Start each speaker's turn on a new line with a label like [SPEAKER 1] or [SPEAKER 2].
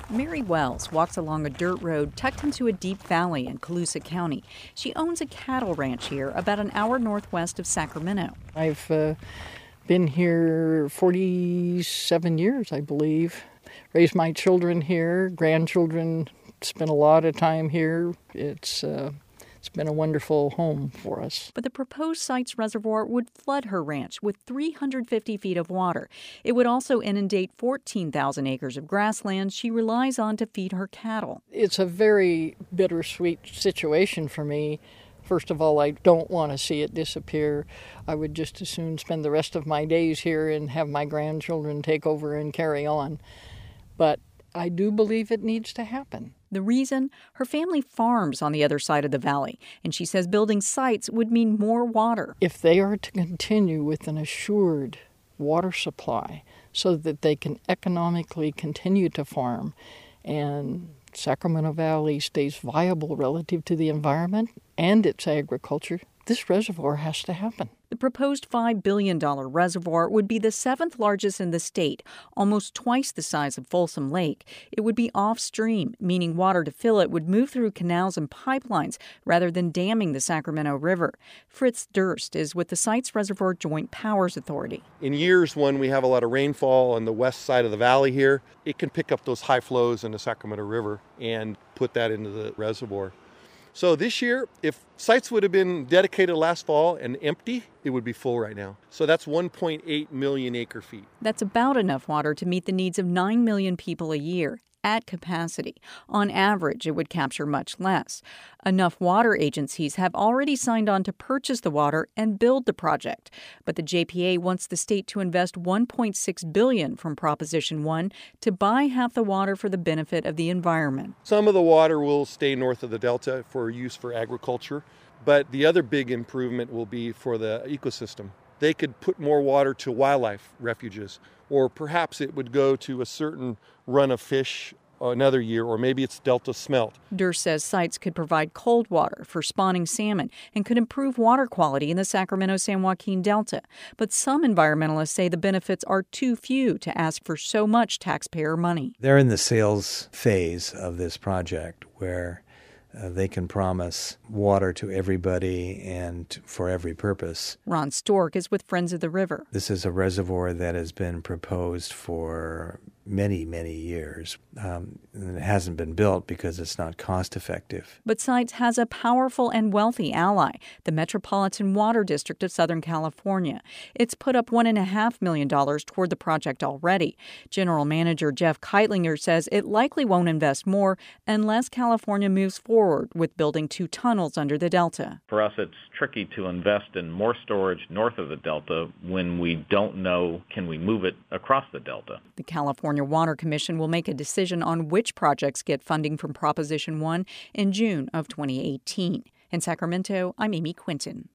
[SPEAKER 1] Mary Wells walks along a dirt road tucked into a deep valley in Colusa County. She owns a cattle ranch here about an hour northwest of Sacramento.
[SPEAKER 2] I've been here 47 years, I believe. Raised my children here, grandchildren, spent a lot of time here. It's been a wonderful home for us.
[SPEAKER 1] But the proposed site's reservoir would flood her ranch with 350 feet of water. It would also inundate 14,000 acres of grassland she relies on to feed her cattle.
[SPEAKER 2] It's a very bittersweet situation for me. First of all, I don't want to see it disappear. I would just as soon spend the rest of my days here and have my grandchildren take over and carry on. But I do believe it needs to happen.
[SPEAKER 1] The reason? Her family farms on the other side of the valley, and she says building sites would mean more water.
[SPEAKER 2] If they are to continue with an assured water supply so that they can economically continue to farm and Sacramento Valley stays viable relative to the environment and its agriculture, this reservoir has to happen.
[SPEAKER 1] The proposed $5 billion reservoir would be the seventh largest in the state, almost twice the size of Folsom Lake. It would be off-stream, meaning water to fill it would move through canals and pipelines rather than damming the Sacramento River. Fritz Durst is with the site's Reservoir Joint Powers Authority.
[SPEAKER 3] In years when we have a lot of rainfall on the west side of the valley here, it can pick up those high flows in the Sacramento River and put that into the reservoir. So this year, if sites would have been dedicated last fall and empty, it would be full right now. So that's 1.8 million acre feet.
[SPEAKER 1] That's about enough water to meet the needs of 9 million people a year. At capacity. On average, it would capture much less. Enough water agencies have already signed on to purchase the water and build the project. But the JPA wants the state to invest $1.6 billion from Proposition 1 to buy half the water for the benefit of the environment.
[SPEAKER 3] Some of the water will stay north of the delta for use for agriculture, but the other big improvement will be for the ecosystem. They could put more water to wildlife refuges, or perhaps it would go to a certain run of fish another year, or maybe it's delta smelt.
[SPEAKER 1] Durst says sites could provide cold water for spawning salmon and could improve water quality in the Sacramento-San Joaquin Delta. But some environmentalists say the benefits are too few to ask for so much taxpayer money.
[SPEAKER 4] They're in the sales phase of this project where they can promise water to everybody and for every purpose.
[SPEAKER 1] Ron Stork is with Friends of the River.
[SPEAKER 4] This is a reservoir that has been proposed for many, many years. And it hasn't been built because it's not cost effective.
[SPEAKER 1] But Sites has a powerful and wealthy ally, the Metropolitan Water District of Southern California. It's put up $1.5 million toward the project already. General Manager Jeff Keitlinger says it likely won't invest more unless California moves forward with building 2 tunnels under the Delta.
[SPEAKER 5] For us, it's tricky to invest in more storage north of the Delta when we don't know, can we move it across the Delta?
[SPEAKER 1] The California Water Commission will make a decision on which projects get funding from Proposition 1 in June of 2018. In Sacramento, I'm Amy Quinton.